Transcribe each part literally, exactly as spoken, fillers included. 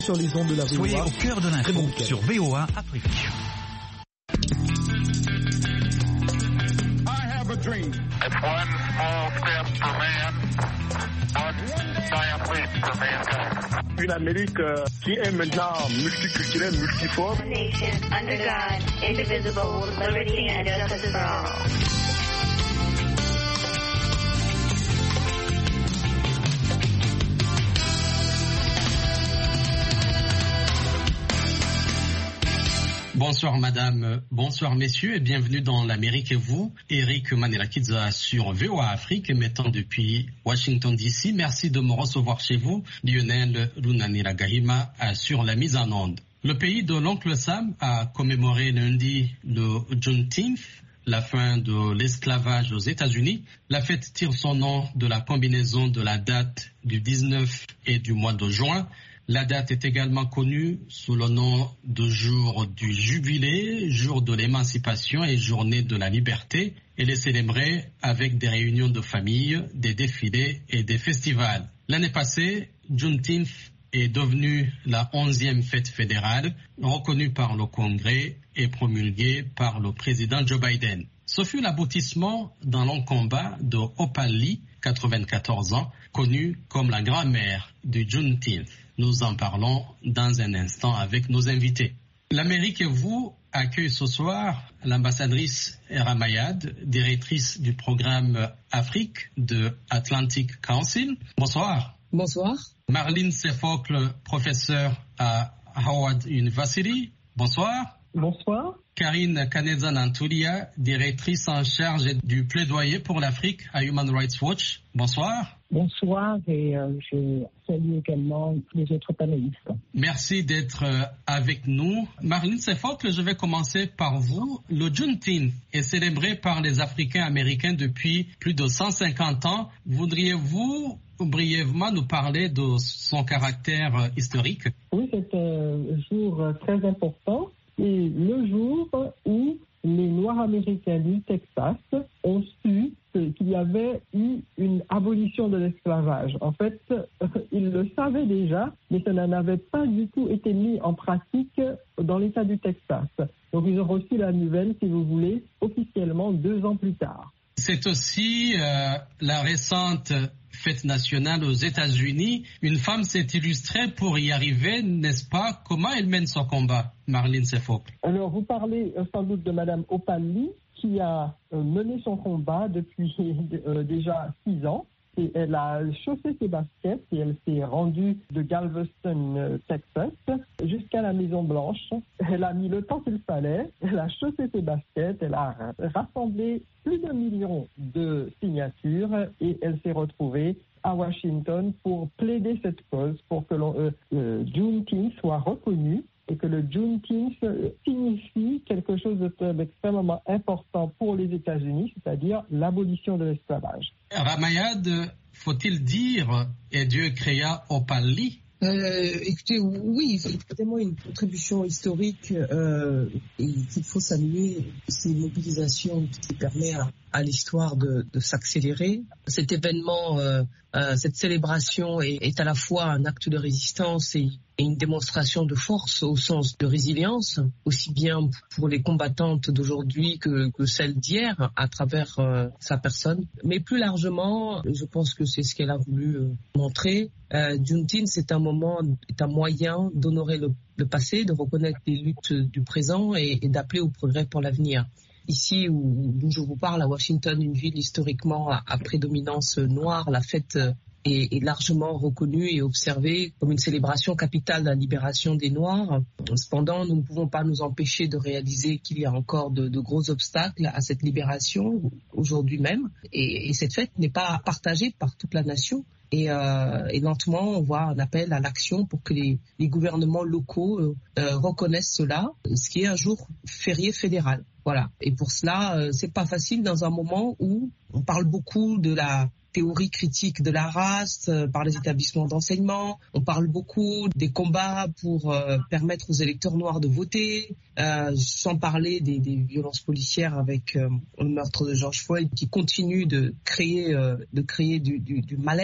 Sur les ondes de la V O A. Soyez au cœur de l'info bon sur V O A Afrique. I have a dream. It's one small step for man, one giant leap for mankind. Une Amérique euh, qui est maintenant multiculturelle, multiforme. Nation under God, indivisible, with liberty and justice for all. Bonsoir madame, bonsoir messieurs et bienvenue dans l'Amérique et vous. Eric Manelakidza sur V O A Afrique émettant depuis Washington D C. Merci de me recevoir chez vous. Lionel Runaniragahima sur la mise en onde. Le pays de l'oncle Sam a commémoré lundi le Juneteenth, la fin de l'esclavage aux États-Unis. La fête tire son nom de la combinaison de la date du dix-neuf et du mois de juin. La date est également connue sous le nom de jour du jubilé, jour de l'émancipation et journée de la liberté. Elle est célébrée avec des réunions de famille, des défilés et des festivals. L'année passée, Juneteenth est devenue la onzième fête fédérale, reconnue par le Congrès et promulguée par le président Joe Biden. Ce fut l'aboutissement d'un long combat de Opal Lee, quatre-vingt-quatorze ans, connue comme la grand-mère du Juneteenth. Nous en parlons dans un instant avec nos invités. L'Amérique et vous accueille ce soir l'ambassadrice Ramayad, directrice du programme Afrique de Atlantic Council. Bonsoir. Bonsoir. Marlene Sefocle, professeure à Howard University. Bonsoir. Bonsoir. Karine Kaneza-Nantulia, directrice en charge du plaidoyer pour l'Afrique à Human Rights Watch. Bonsoir. Bonsoir et euh, je salue également les autres panélistes. Merci d'être euh, avec nous. Marlene Sefocle, je vais commencer par vous. Le Juneteenth est célébré par les Africains américains depuis plus de cent cinquante ans. Voudriez-vous brièvement nous parler de son caractère euh, historique? Oui, c'est un jour très important. Et le jour où les Noirs américains du Texas ont su qu'il y avait eu une abolition de l'esclavage. En fait, ils le savaient déjà, mais ça n'avait pas du tout été mis en pratique dans l'État du Texas. Donc ils ont reçu la nouvelle, si vous voulez, officiellement deux ans plus tard. C'est aussi euh, la récente fête nationale aux États-Unis. Une femme s'est illustrée pour y arriver, n'est-ce pas? Comment elle mène son combat, Marlene Sefocle? Alors, vous parlez euh, sans doute de Madame Opal Lee, qui a euh, mené son combat depuis euh, déjà six ans. Et elle a chaussé ses baskets et elle s'est rendue de Galveston, euh, Texas, jusqu'à la Maison-Blanche. Elle a mis le temps qu'il fallait, elle a chaussé ses baskets, elle a rassemblé plus d'un million de signatures et elle s'est retrouvée à Washington pour plaider cette cause, pour que le euh, Juneteenth soit reconnu et que le Juneteenth signifie quelque chose d'extrêmement important pour les États-Unis, c'est-à-dire l'abolition de l'esclavage. Ramayad, faut-il dire, et Dieu créa Opal Lee? Euh, écoutez, oui, c'est vraiment une contribution historique euh, et qu'il faut saluer. C'est une mobilisation qui permet à, à l'histoire de, de s'accélérer. Cet événement, euh, euh, cette célébration est, est à la fois un acte de résistance et, et une démonstration de force au sens de résilience, aussi bien pour les combattantes d'aujourd'hui que, que celles d'hier à travers euh, sa personne. Mais plus largement, je pense que c'est ce qu'elle a voulu euh, montrer. Euh, Juneteenth, c'est un moment, est un moyen d'honorer le, le passé, de reconnaître les luttes du présent et, et d'appeler au progrès pour l'avenir. Ici, où, d'où je vous parle, à Washington, une ville historiquement à, à prédominance noire, la fête est, est largement reconnue et observée comme une célébration capitale de la libération des Noirs. Cependant, nous ne pouvons pas nous empêcher de réaliser qu'il y a encore de, de gros obstacles à cette libération aujourd'hui même. Et, et cette fête n'est pas partagée par toute la nation. Et, euh, et lentement, on voit un appel à l'action pour que les, les gouvernements locaux euh, euh, reconnaissent cela, ce qui est un jour férié fédéral. Voilà. Et pour cela, euh, c'est pas facile dans un moment où on parle beaucoup de la théorie critique de la race euh, par les établissements d'enseignement. On parle beaucoup des combats pour euh, permettre aux électeurs noirs de voter, euh, sans parler des, des violences policières avec euh, le meurtre de George Floyd qui continue de créer, euh, de créer du, du, du malaise.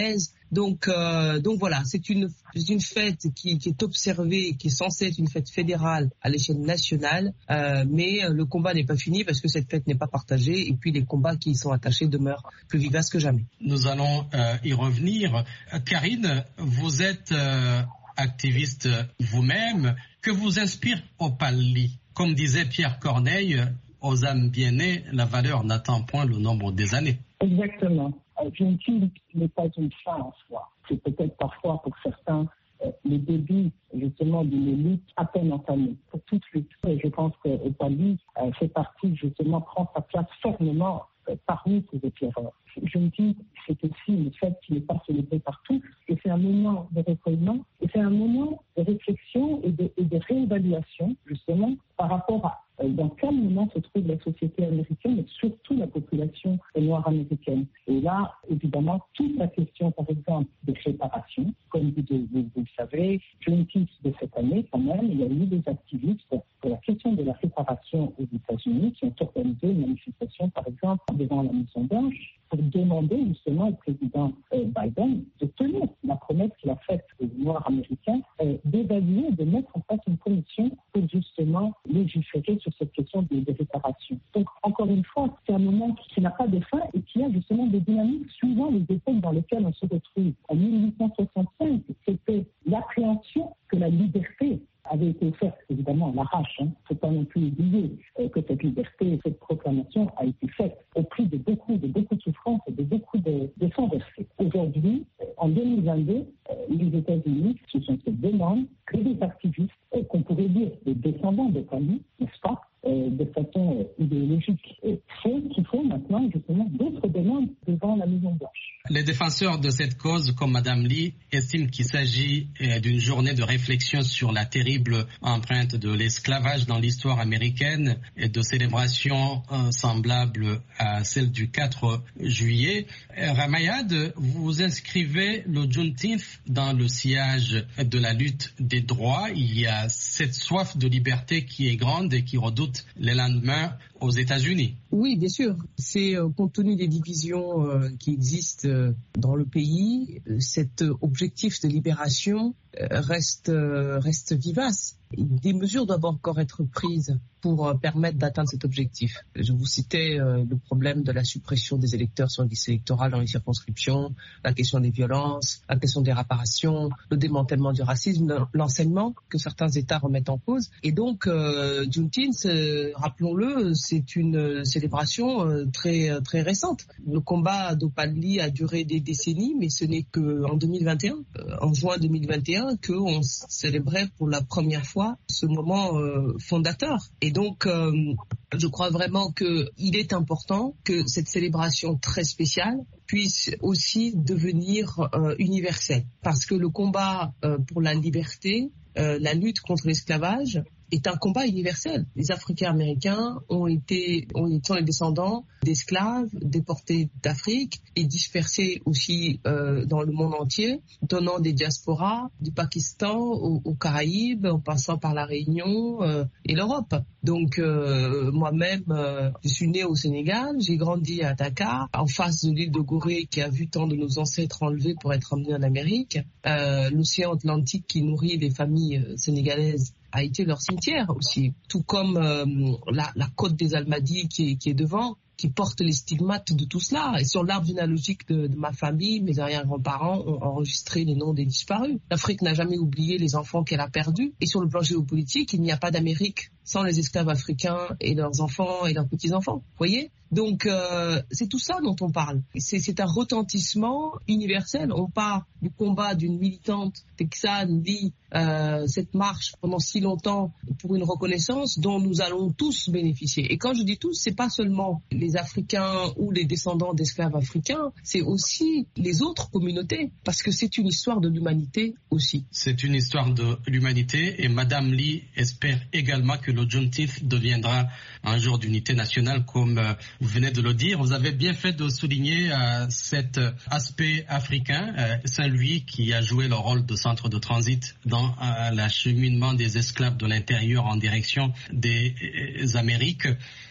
Donc, euh, donc voilà, c'est une, c'est une fête qui, qui est observée, qui est censée être une fête fédérale à l'échelle nationale, euh, mais le combat n'est pas fini parce que cette fête n'est pas partagée et puis les combats qui y sont attachés demeurent plus vivaces que jamais. Nous allons euh, y revenir. Karine, vous êtes euh, activiste vous-même. Que vous inspire Opal Lee? Comme disait Pierre Corneille, aux âmes bien nées, la valeur n'attend point le nombre des années. Exactement. Juneteenth n'est pas une fin en soi. C'est peut-être parfois pour certains euh, le début justement d'une lutte à peine entamée. Pour toute lutte. Et je pense que Opal Lee euh, fait partie justement, prend sa place fermement euh, parmi ces éclaireurs. Juneteenth, c'est aussi une fête qui n'est pas célébrée partout, et c'est un moment de recueillement, et c'est un moment de réflexion et de, et de réévaluation justement par rapport à dans quel moment se trouve la société américaine et surtout la population noire américaine. Et là, évidemment, toute la question, par exemple, des réparations, comme vous, vous, vous le savez, Juneteenth de cette année, quand même, il y a eu des activistes pour la question de la réparation aux États-Unis qui ont organisé une manifestation, par exemple, devant la Maison-Blanche, pour demander justement au président euh, Biden de tenir la promesse qu'il a faite aux Noirs américains euh, d'évaluer, de mettre en place une commission pour justement légiférer sur cette question de, de réparation. Donc, encore une fois, c'est un moment qui n'a pas de fin et qui a justement des dynamiques suivant les époques dans lesquelles on se retrouve. En dix-huit cent soixante-cinq, c'était l'appréhension que la liberté avait été offerte, évidemment, à l'arrache. Il hein. ne faut pas non plus oublier euh, que cette liberté, cette proclamation a été faite au prix de beaucoup, de beaucoup de souffrances et de beaucoup de, de sang versé. Aujourd'hui, euh, en deux mille vingt-deux, euh, les États-Unis, ce sont ces demandes que des activistes, euh, qu'on pourrait dire des descendants de famille, n'est-ce pas, euh, de façon euh, idéologique, euh, font qu'il faut maintenant justement d'autres demandes devant la Maison-Blanche. Les défenseurs de cette cause, comme Madame Lee, estiment qu'il s'agit euh, d'une journée de réflexion sur la terrible empreinte de l'esclavage dans l'histoire américaine et de célébration euh, semblable à celle du quatre juillet. Euh, Ramayad, vous inscrivez le Juneteenth dans le sillage de la lutte des droits. Il y a cette soif de liberté qui est grande et qui redoute les lendemains aux États-Unis. Oui, bien sûr. C'est euh, compte tenu des divisions euh, qui existent euh, dans le pays, euh, cet euh, objectif de libération euh, reste euh, reste vivace. Des mesures doivent encore être prises pour euh, permettre d'atteindre cet objectif. Je vous citais euh, le problème de la suppression des électeurs sur les listes électorales dans les circonscriptions, la question des violences, la question des réparations, le démantèlement du racisme, l'enseignement que certains États remettent en cause. Et donc, euh, Juneteenth, euh, rappelons-le, c'est une célébration euh, très très récente. Le combat d'Opal Lee a duré des décennies, mais ce n'est qu'en deux mille vingt et un, euh, en juin deux mille vingt et un, qu'on célébrait pour la première fois ce moment euh, fondateur. Et donc, euh, je crois vraiment qu'il est important que cette célébration très spéciale puisse aussi devenir euh, universelle. Parce que le combat euh, pour la liberté, euh, la lutte contre l'esclavage, est un combat universel. Les Africains américains ont été, ont, sont les descendants d'esclaves déportés d'Afrique et dispersés aussi euh, dans le monde entier, donnant des diasporas du Pakistan aux, aux Caraïbes, en passant par la Réunion euh, et l'Europe. Donc euh, moi-même, euh, je suis né au Sénégal, j'ai grandi à Dakar, en face de l'île de Gorée qui a vu tant de nos ancêtres enlevés pour être emmenés en Amérique. Euh, L'océan Atlantique qui nourrit les familles sénégalaises a été leur cimetière aussi, tout comme euh, la, la côte des Almadies qui est, qui est devant, qui porte les stigmates de tout cela. Et sur l'arbre généalogique de, de ma famille, mes arrière-grands-parents ont enregistré les noms des disparus. L'Afrique n'a jamais oublié les enfants qu'elle a perdus. Et sur le plan géopolitique, il n'y a pas d'Amérique sans les esclaves africains et leurs enfants et leurs petits-enfants. Vous voyez ? Donc, euh, c'est tout ça dont on parle. C'est un retentissement universel. On part du combat d'une militante texane, dit euh, cette marche pendant si longtemps pour une reconnaissance dont nous allons tous bénéficier. Et quand je dis tous, c'est pas seulement les Africains ou les descendants d'esclaves africains, c'est aussi les autres communautés, parce que c'est une histoire de l'humanité aussi. C'est une histoire de l'humanité et Madame Lee espère également que le Juneteenth deviendra un jour d'unité nationale comme euh, vous venez de le dire. Vous avez bien fait de souligner euh, cet aspect africain. Euh, Saint-Louis qui a joué le rôle de centre de transit dans euh, l'acheminement des esclaves de l'intérieur en direction des euh, Amériques.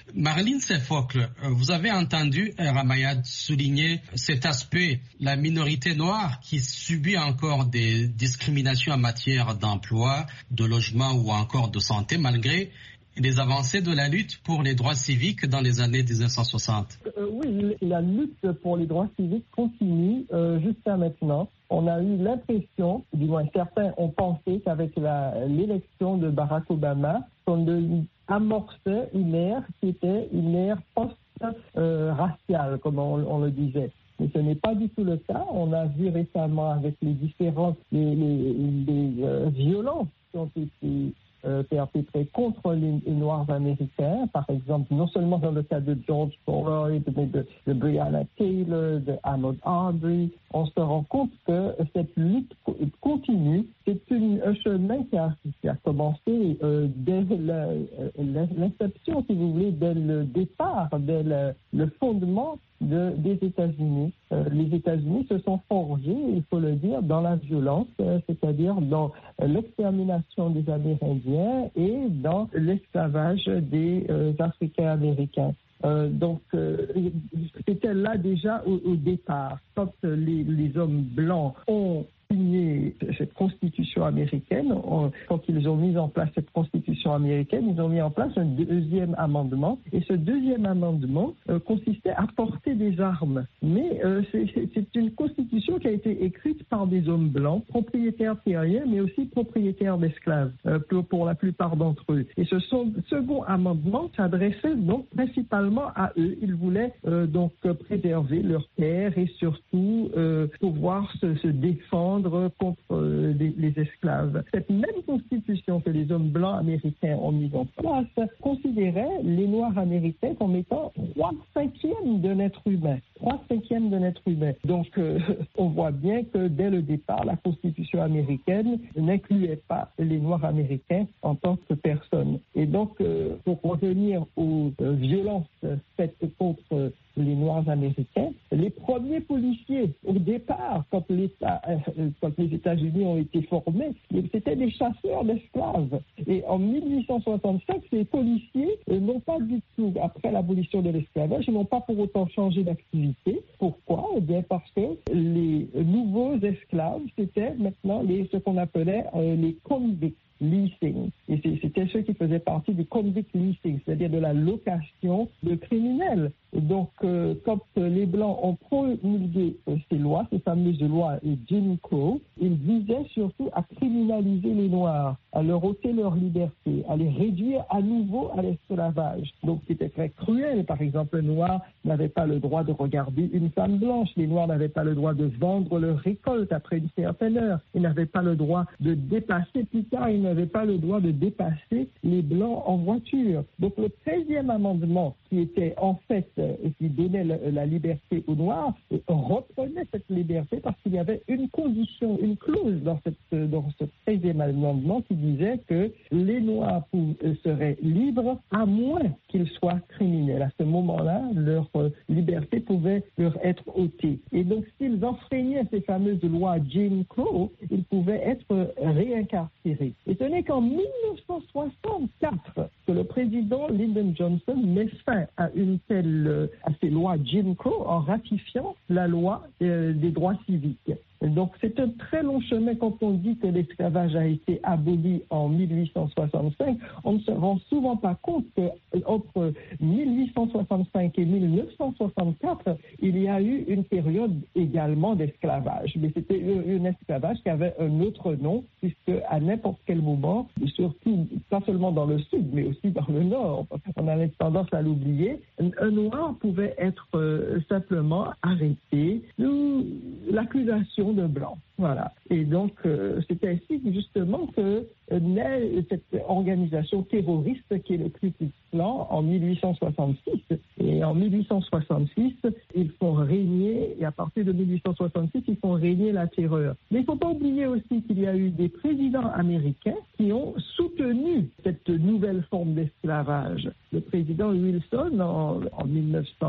Marilyn Sefocle, vous avez entendu Ramayad souligner cet aspect, la minorité noire qui subit encore des discriminations en matière d'emploi, de logement ou encore de santé, malgré les avancées de la lutte pour les droits civiques dans les années dix-neuf cent soixante. Euh, oui, la lutte pour les droits civiques continue euh, jusqu'à maintenant. On a eu l'impression, du moins certains ont pensé qu'avec la, l'élection de Barack Obama, on amorçait une ère qui était une ère post-raciale, euh, comme on, on le disait. Mais ce n'est pas du tout le cas. On a vu récemment avec les différentes les, les, les euh, violences qui ont été Euh, perpétrés contre les, les Noirs américains, par exemple, non seulement dans le cas de George Floyd, mais de, de Breonna Taylor, de Ahmaud Arbery, on se rend compte que cette lutte continue. C'est une, un chemin qui a, qui a commencé euh, dès la, l'inception, si vous voulez, dès le départ, dès le, le fondement de, des États-Unis. Euh, les États-Unis se sont forgés, il faut le dire, dans la violence, euh, c'est-à-dire dans euh, l'extermination des Amérindiens et dans l'esclavage des euh, Africains-Américains. Euh, donc, euh, c'était là déjà au, au départ. Quand euh, les, les hommes blancs ont signé cette constitution américaine, on, quand ils ont mis en place cette constitution américaine, ils ont mis en place un deuxième amendement. Et ce deuxième amendement euh, consistait à porter des armes. Mais euh, c'est, c'est une constitution qui a été écrite par des hommes blancs, propriétaires terriens, mais aussi propriétaires d'esclaves, euh, pour, pour la plupart d'entre eux. Et ce son, second amendement s'adressait donc principalement à eux. Ils voulaient euh, donc préserver leurs terres et surtout euh, pouvoir se, se défendre contre euh, les, les esclaves. Cette même constitution que les hommes blancs américains ont mise en place considérait les Noirs américains comme étant trois cinquièmes d'un être humain. Trois cinquièmes d'un être humain. Donc, euh, on voit bien que dès le départ, la constitution américaine n'incluait pas les Noirs américains en tant que personnes. Et donc, euh, pour revenir aux euh, violences faites contre les Noirs américains, les premiers policiers, au départ, quand, l'État, euh, quand les États-Unis ont été formés, c'était des chasseurs d'esclaves. Et en dix-huit cent soixante-cinq, ces policiers euh, n'ont pas du tout, après l'abolition de l'esclavage, ils n'ont pas pour autant changé d'activité. Pourquoi? Eh bien, parce que les nouveaux esclaves, c'était maintenant les, ce qu'on appelait euh, les convicts leasing. Et c'était ceux qui faisaient partie du convict leasing, c'est-à-dire de la location de criminels. Et donc, euh, quand euh, les Blancs ont promulgué euh, ces lois, ces fameuses lois Jim Crow, ils visaient surtout à criminaliser les Noirs, à leur ôter leur liberté, à les réduire à nouveau à l'esclavage. Donc, c'était très cruel. Par exemple, les Noirs n'avaient pas le droit de regarder une femme blanche. Les Noirs n'avaient pas le droit de vendre leur récolte après une certaine heure. Ils n'avaient pas le droit de dépasser plus tard. Ils n'avaient pas le droit de dépasser les Blancs en voiture. Donc, le treizième amendement, qui était en fait et qui donnait la, la liberté aux Noirs, reprenait cette liberté parce qu'il y avait une condition, une clause dans, cette, dans ce treizième amendement qui disait que les Noirs seraient libres à moins qu'ils soient criminels. À ce moment-là, leur liberté pouvait leur être ôtée. Et donc, s'ils enfreignaient ces fameuses lois Jim Crow, ils pouvaient être réincarcérés. Et ce n'est qu'en dix-neuf cent soixante-quatre que le président Lyndon Johnson met fin à une telle, à ces lois Jim Crow en ratifiant la loi euh, des droits civiques. Donc, c'est un très long chemin quand on dit que l'esclavage a été aboli en dix-huit cent soixante-cinq. On ne se rend souvent pas compte qu'entre dix-huit cent soixante-cinq et dix-neuf cent soixante-quatre, il y a eu une période également d'esclavage. Mais c'était un esclavage qui avait un autre nom, puisque à n'importe quel moment, et surtout pas seulement dans le sud, mais aussi dans le nord, on a tendance à l'oublier, un noir pouvait être euh, simplement arrêté sous l'accusation de blanc. Voilà. Et donc, euh, c'est ainsi justement que euh, naît cette organisation terroriste qui est le Ku Klux Klan en dix-huit cent soixante-six. Et en dix-huit cent soixante-six, ils font régner, et à partir de dix-huit cent soixante-six, ils font régner la terreur. Mais il ne faut pas oublier aussi qu'il y a eu des présidents américains qui ont soutenu cette nouvelle forme d'esclavage. Le président Wilson, en, en dix-neuf cent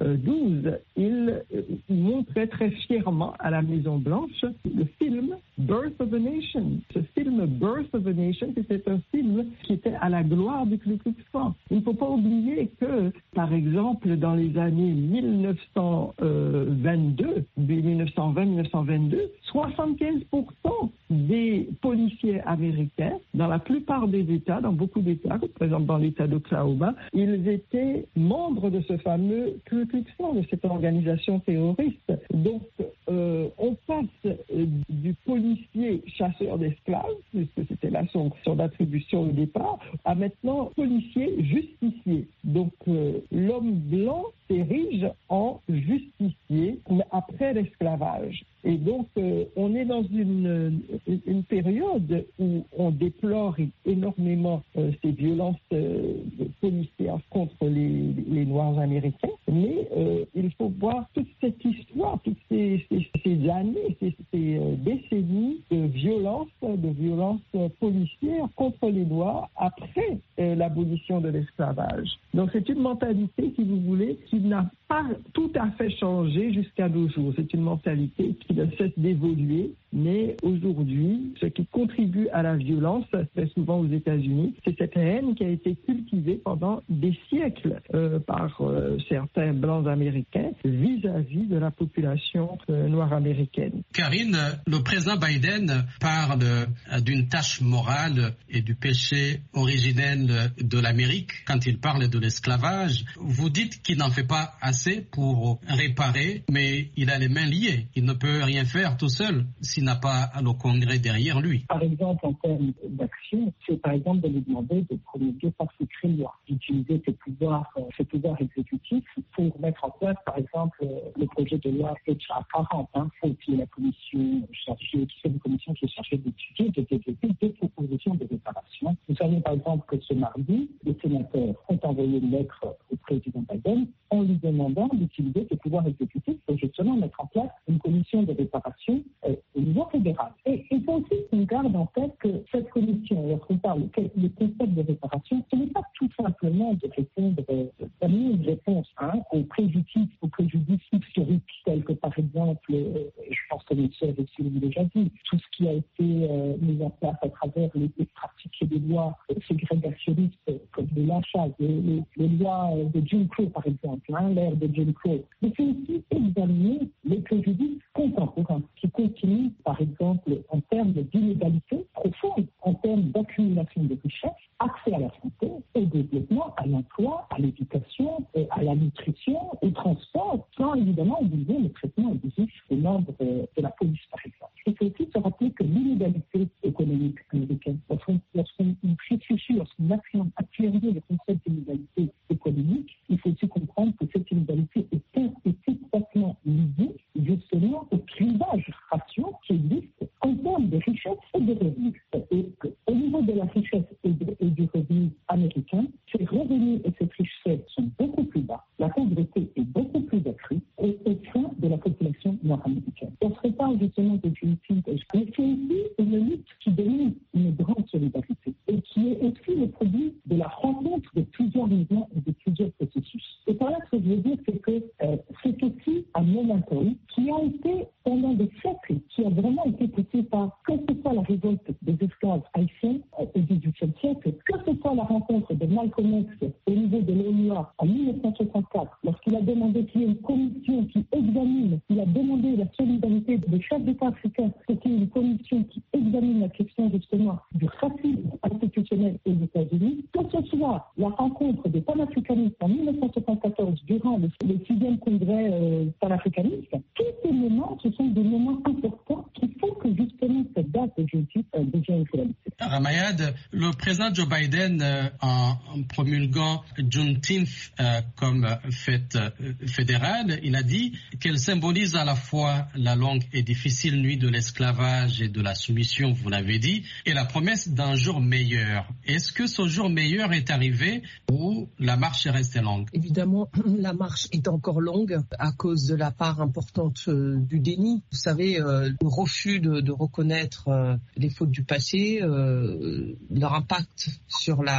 douze, il montrait très fièrement à la Maison-Blanche le film Birth of a Nation. Ce film Birth of a Nation, c'était un film qui était à la gloire du Ku Klux Klan. Il ne faut pas oublier que, par exemple, dans les années mille neuf cent vingt-deux, mille neuf cent vingt, mille neuf cent vingt-deux, soixante-quinze pour cent des policiers américains, dans la plupart des États, dans beaucoup d'États, par exemple dans l'État d'Oklahoma, ils étaient membres de ce fameux Ku Klux Klan, de cette organisation terroriste. Donc, euh, on passe euh, du policier chasseur d'esclaves, puisque c'était là son, son attribution au départ, à maintenant policier justicier. Donc, euh, l'homme blanc s'érige en justicier après l'esclavage. Et donc, euh, on est dans une, une, une période où on déplore énormément euh, ces violences euh, policières contre les, les Noirs américains, mais euh, il faut voir toute cette histoire, toutes ces, ces, ces années, ces, ces euh, décennies de violence, de violence policière contre les Noirs après euh, l'abolition de l'esclavage. Donc, c'est une mentalité, si vous voulez, qui n'a pas tout à fait changé jusqu'à nos jours. C'est une mentalité qui ne cesse d'évoluer, mais aujourd'hui, ce qui contribue à la violence, très souvent aux États-Unis, c'est cette haine qui a été cultivée pendant des siècles euh, par euh, certains Blancs américains vis-à-vis de la population euh, noire américaine. Karine, le président Biden parle d'une tâche morale et du péché originel de l'Amérique quand il parle de l'esclavage. Vous dites qu'il n'en fait pas assez pour réparer, mais il a les mains liées. Il ne peut rien faire tout seul s'il n'a pas le Congrès derrière lui. Par exemple, en termes d'action, c'est par exemple de lui demander de promulguer par secret loi, d'utiliser ses pouvoirs, euh, ses pouvoirs exécutifs pour mettre en place, par exemple, euh, le projet de loi H R quarante. Hein, faut qu'il y ait la commission chargée, qui fait une commission qui est chargée d'étudier, de développer des propositions de réparation. Vous savez, par exemple, que ce mardi, les sénateurs ont envoyé une lettre au président Biden en lui demandant d'utiliser ses pouvoirs exécutifs pour justement mettre en place une commission de réparation euh, au niveau fédéral. Et il faut aussi qu'on garde en tête que cette commission, lorsqu'on parle le concept de réparation, ce n'est pas tout simplement de répondre, euh, d'amener une réponse hein, aux préjudices, aux préjudices historiques, tels que par exemple, euh, je pense que mes sœurs aussi l'ont déjà dit, tout ce qui a été euh, mis en place à travers les, les pratiques et les lois euh, ségrégationnistes, euh, comme le lynchage, les, les, les lois euh, de Jim Crow par exemple, hein, l'ère de Jim Crow. Mais c'est aussi examiner les préjudices contemporains qui continuent, par exemple, en termes d'inégalité profonde, en termes d'accumulation de richesses, accès à la santé, au développement, à l'emploi, à l'éducation, à la nutrition, au transport, sans évidemment oublier le traitement abusif des membres de, de la police, par exemple. Il faut aussi se rappeler que l'inégalité économique américaine, lorsqu'on, lorsqu'on réfléchit, lorsqu'on appréhende le concept d'inégalité économique, il faut aussi comprendre que cette inégalité est, est étroitement liée justement au clivage ratio qui existe en termes de richesse et de revenus. Et au niveau de la richesse et, de, et du revenu américain, ces revenus et cette richesse sont beaucoup plus bas, la pauvreté est beaucoup plus accrue et au sein de la population nord-américaine. On se parle justement de Juneteenth, mais c'est aussi une lutte qui demande une grande solidarité et qui est aussi le produit de la rencontre de plusieurs mouvements et de plusieurs processus. Et par là, ce que je veux dire, c'est que euh, c'est aussi un momentum qui a été pendant des siècles, qui a vraiment été poussé par, que ce soit la révolte des esclaves haïtiens euh, au dix-huitième siècle, que ce soit la rencontre de Malcolm X au niveau de l'O N U A en mille neuf cent soixante-quatre, lorsqu'il a demandé qu'il y ait une commission qui examine, il a demandé la solidarité des chefs d'État africains, c'est qu'il y ait une commission qui examine la question justement du racisme institutionnel aux États-Unis, que ce soit la rencontre des panafricanistes en mille neuf cent soixante-quatorze durant le, le sixième congrès euh, panafricaniste, tous ces moments, ce sont des moments importants qui font que justement cette date de jeudi euh, devient une réalité. Ramayad, le président Joe Biden, euh, en, en promulguant Juneteenth euh, comme fête euh, fédérale, il a dit qu'elle symbolise à la fois la longue et difficile nuit de l'esclavage et de la soumission, vous l'avez dit, et la promesse d'un jour meilleur. Est-ce que ce jour meilleur est arrivé ou la marche est restée longue? Évidemment, la marche est encore longue à cause de la part importante euh, du déni. Vous savez, euh, le refus de, de reconnaître euh, les fautes du passé, euh, leur impact sur la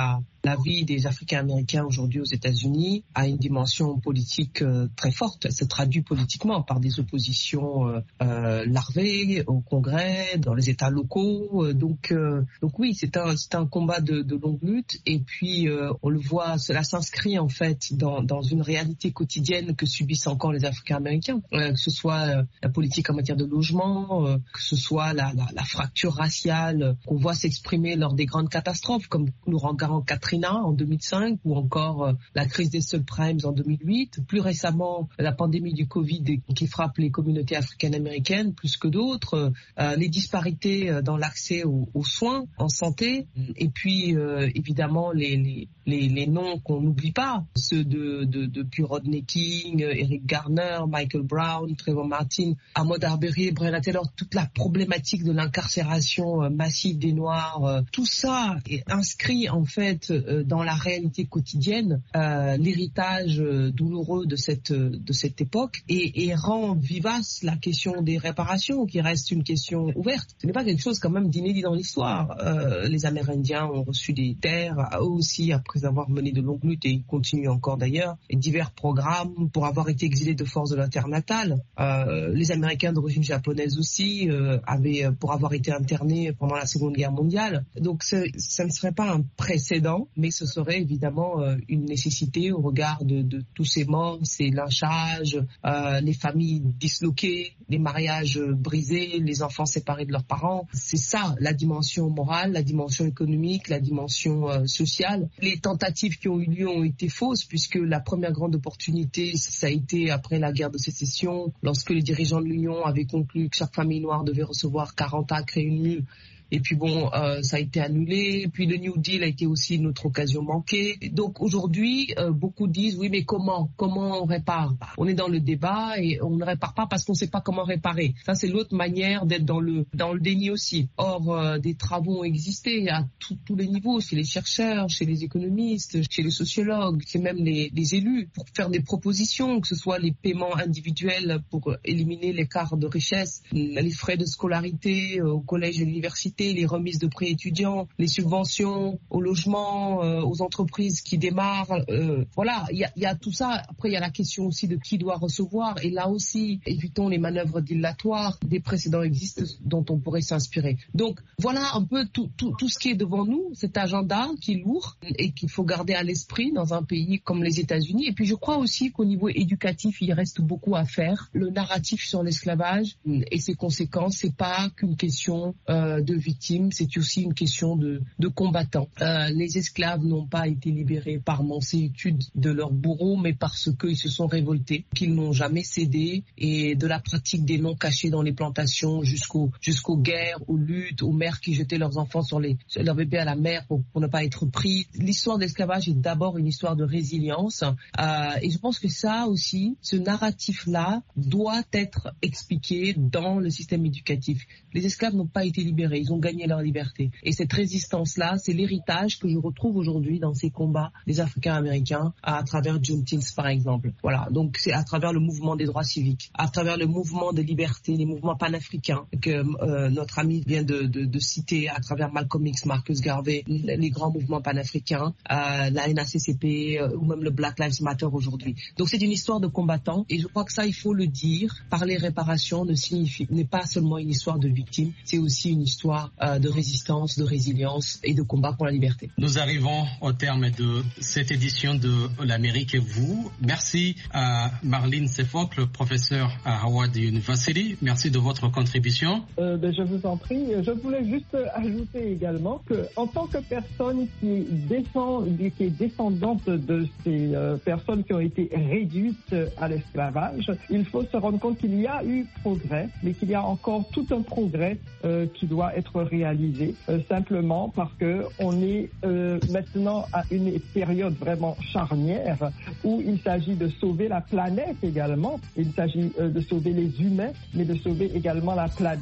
la vie des Africains-Américains aujourd'hui aux États-Unis a une dimension politique euh, très forte. Elle se traduit politiquement par des oppositions euh, euh, larvées au Congrès, dans les États locaux. Euh, donc, euh, donc oui, c'est un, c'est un combat de, de longue lutte. Et puis, euh, on le voit, cela s'inscrit en fait dans, dans une réalité quotidienne que subissent encore les Africains-Américains, euh, que ce soit euh, la politique en matière de logement, euh, que ce soit la, la, la fracture raciale qu'on voit s'exprimer lors des grandes catastrophes comme l'ouragan Katrina en deux mille cinq ou encore euh, la crise des subprimes en deux mille huit. Plus récemment, la pandémie du Covid qui frappe les communautés africaines-américaines plus que d'autres, euh, les disparités dans l'accès aux, aux soins en santé et puis euh, évidemment les, les, les, les noms qu'on n'oublie pas, ceux de, de, de Rodney King, Eric Garner, Michael Brown, Trayvon Martin, Ahmaud Arbery, Breonna Taylor, toute la problématique de l'incarcération massive des Noirs, euh, tout ça est inscrit en fait euh, dans la réalité quotidienne, euh, l'héritage euh, douloureux de cette, de cette époque et, et rend vivace la question des réparations qui reste une question ouverte. Ce n'est pas quelque chose quand même d'inédit dans l'histoire. Euh, les Amérindiens ont reçu des terres, eux aussi après avoir mené de longues luttes et ils continuent encore d'ailleurs, et divers programmes pour avoir été exilés de force de leur terre natale. Euh, les Américains d'origine japonaise aussi euh, avaient, pour avoir été internés pendant la Seconde Guerre mondiale. Donc ce, ça ne serait pas un précédent, mais ce serait évidemment euh, une nécessité au regard de, de tous ces morts, ces lynchages, euh, les familles disloquées, les mariages brisés, les enfants séparés de leurs parents. C'est ça la dimension morale, la dimension économique, la dimension euh, sociale. Les tentatives qui ont eu lieu ont été fausses puisque la première grande opportunité, ça a été après la guerre de sécession, lorsque les dirigeants de l'Union avaient conclu que chaque famille noire devait recevoir quarante acres et une mule. Et puis bon, euh, ça a été annulé. Puis le New Deal a été aussi une autre occasion manquée. Donc aujourd'hui, euh, beaucoup disent oui, mais comment Comment on répare? On est dans le débat et on ne répare pas parce qu'on ne sait pas comment réparer. Ça, c'est l'autre manière d'être dans le dans le déni aussi. Or, euh, des travaux ont existé à tous les niveaux, chez les chercheurs, chez les économistes, chez les sociologues, chez même les, les élus, pour faire des propositions, que ce soit les paiements individuels pour éliminer l'écart de richesse, les frais de scolarité au collège et l'université, les remises de prêts étudiants, les subventions au logement, euh, aux entreprises qui démarrent. Euh, voilà, il y a, y a tout ça. Après, il y a la question aussi de qui doit recevoir. Et là aussi, évitons les manœuvres dilatoires. Des précédents existent dont on pourrait s'inspirer. Donc, voilà un peu tout, tout, tout ce qui est devant nous, cet agenda qui est lourd et qu'il faut garder à l'esprit dans un pays comme les États-Unis. Et puis, je crois aussi qu'au niveau éducatif, il reste beaucoup à faire. Le narratif sur l'esclavage et ses conséquences, c'est pas qu'une question euh, de victimes, c'est aussi une question de, de combattants. Euh, les esclaves n'ont pas été libérés par mansuétude de leurs bourreaux, mais parce qu'ils se sont révoltés, qu'ils n'ont jamais cédé, et de la pratique des noms cachés dans les plantations jusqu'aux jusqu'aux guerres, aux luttes, aux mères qui jetaient leurs enfants sur les sur leurs bébés à la mer pour, pour ne pas être pris. L'histoire de l'esclavage est d'abord une histoire de résilience, euh, et je pense que ça aussi, ce narratif-là doit être expliqué dans le système éducatif. Les esclaves n'ont pas été libérés, ils ont gagné leur liberté. Et cette résistance-là, c'est l'héritage que je retrouve aujourd'hui dans ces combats des Africains-Américains à travers Juneteenth, par exemple. Voilà, donc c'est à travers le mouvement des droits civiques, à travers le mouvement de liberté, les mouvements panafricains que euh, notre ami vient de, de, de citer, à travers Malcolm X, Marcus Garvey, les grands mouvements panafricains, euh, la N A C C P euh, ou même le Black Lives Matter aujourd'hui. Donc c'est une histoire de combattants et je crois que ça, il faut le dire. Parler réparation ne signifie, n'est pas seulement une histoire de victimes, c'est aussi une histoire euh, de résistance, de résilience et de combat pour la liberté. Nous arrivons au terme de cette édition de l'Amérique et vous. Merci à Marlene Sefok, professeur à Howard University. Merci de votre contribution. Euh, ben, je vous en prie. Je voulais juste ajouter également que, en tant que personne qui descend, qui est descendante de ces euh, personnes qui ont été réduites à l'esclavage, il faut se rendre compte qu'il y a eu progrès, mais qu'il y a encore tout un progrès euh, qui doit être réalisé, euh, simplement parce que on est euh, maintenant à une période vraiment charnière où il s'agit de sauver la planète également. Il s'agit euh, de sauver les humains, mais de sauver également la planète.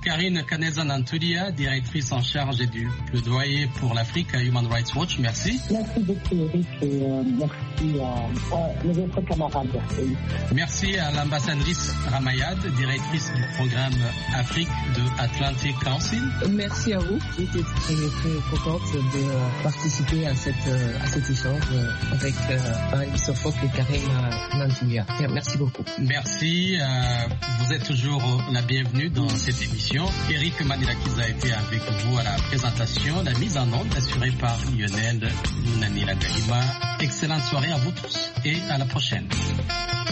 Karine Kaneza-Nantulia, directrice en charge du plaidoyer pour l'Afrique à Human Rights Watch. Merci. Merci beaucoup, Eric, et euh, merci à, à mes autres camarades. Merci à l'ambassadrice Ramayad, directrice du programme Afrique de Atlantic Council. Merci à vous. J'étais très, très contente de participer à, cette, à cet échange avec Paris Sophocle et Karine Nantulia. Merci beaucoup. Merci. Euh, vous êtes toujours la bienvenue dans cette émission. Eric Manilakiza a été avec vous à la présentation, la mise en onde assurée par Lionel Nunani Lagalima. Excellente soirée à vous tous et à la prochaine.